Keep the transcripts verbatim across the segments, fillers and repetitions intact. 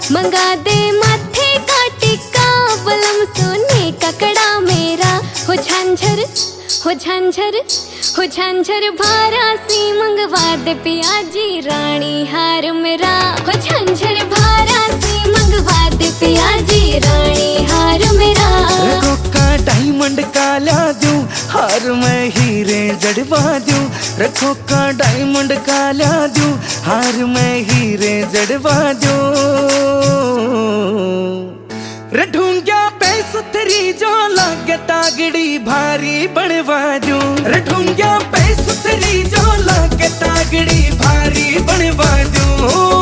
मंगा दे माथे का टिक्का बलम सोने का कड़ा मेरा हो झांझर हो झांझर हो झांझर भारा सी मंगवा दे पियाजी रानी हार मेरा हो झांझर भारा सी मंगवा दे पियाजी रानी हार मेरा। रखो का डायमंड का ला दूं हार मैं हीरे जड़वा दूं, रखो का डायमंड का ला दूं हार मैं हीरे जड़वा दूं। रठूंगा पे सुथरी जो लागे तागड़ी भारी बनवा दूं, रठूंगा पे सुथरी जो लागे तागड़ी भारी बनवा दूं।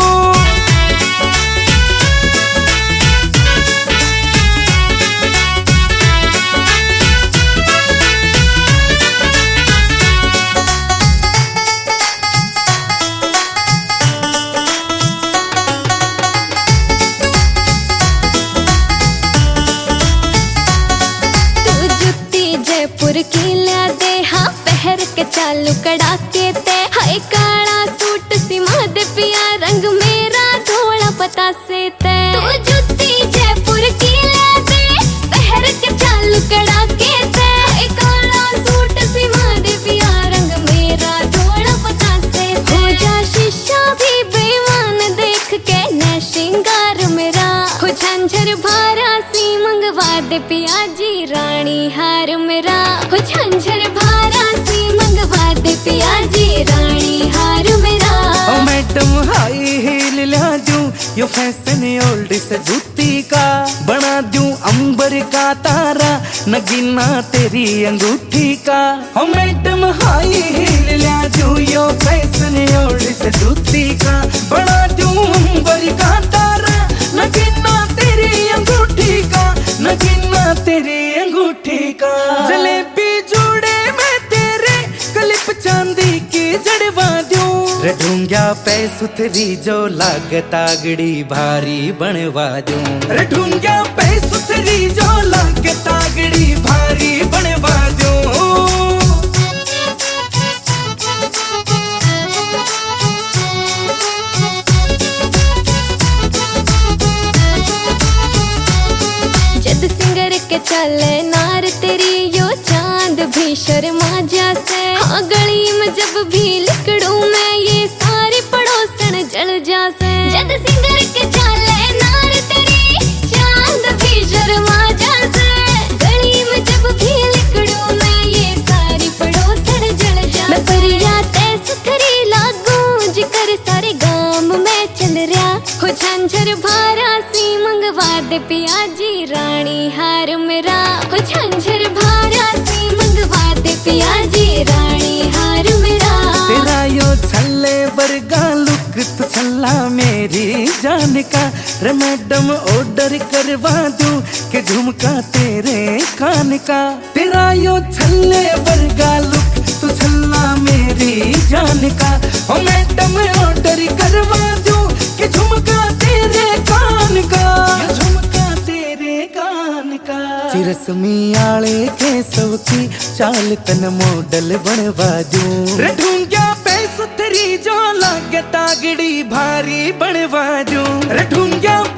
जयपुर की ला दे हाँ पहर के चालू कड़ाके ते हाय काला सूट सिमा दे पिया रंग मेरा धोला पता से ते। तू जुत्ती जयपुर की ला दे पहर के चालू कड़ाके ते हाय काला सूट सिमा दे पिया रंग मेरा धोला पता से ते। हो जा शीशा भी बेईमान देख के न श्रृंगार मेरा हो झांझर भारा सी मंगवा दे पियाजी रानी हार मेरा हो झांझर भारा सी मंगवा दे पियाजी रानी हार मेरा। ओ मैडम हाई हील ला दूं यो फैशन ओल्ड से जूती का बना दूं अंबर का तारा नगीना तेरी अंगूठी का। ओ मैडम हाई हील ला दूं यो फैशन ओल्ड से जूती का बना दूं अंबर का तारा नगीना तेरी अंगूठी का, नगीना तेरी अंगूठी का। जलेबी जोड़े मैं तेरे क्लिप चांदी की जड़वा दूं, रठूंगा पे सुथरी जो लाग तागड़ी भारी बनवा दूं, रठूंगा पे सुथरी जो लाग तागड़ी भारी बनवा दूं। के चले नार तेरी यो चांद भी शर्मा जासे हाँ गली में जब भी लिकड़ू मैं ये सारी पड़ोसन जल जासे। जद सिंगर के चले नार तेरी चांद भी शर्मा जासे गली में जब भी लिकड़ू मैं ये सारी पड़ोसन जल जासे। मैं परिया ते सुथरी लागू जिकर सारे गांव में चल रहा हो झांझर भारा सी मंगवा दे पियाजी रानी हार मेरा हो झांझर भारा सी मंगवा दे पियाजी रानी हार मेरा। तेरा यो छल्ले वर्गा लुक तो छल्ला मेरी जान का रे मैडम ऑर्डर करवा दूं के झुमका तेरे कान का। तेरा यो छल्ले वर्गा लुक तो छल्ला मेरी जान का ओ मैडम ऑर्डर करवा दूं के झुमका तेरे कान का, झुमका तेरे कान का। चिरसमी आले के सबकी चाल तन मॉडल बनवा दूं, रठूंगा पे सुथरी जो लागे तागड़ी भारी बनवा दूं, रठूंगा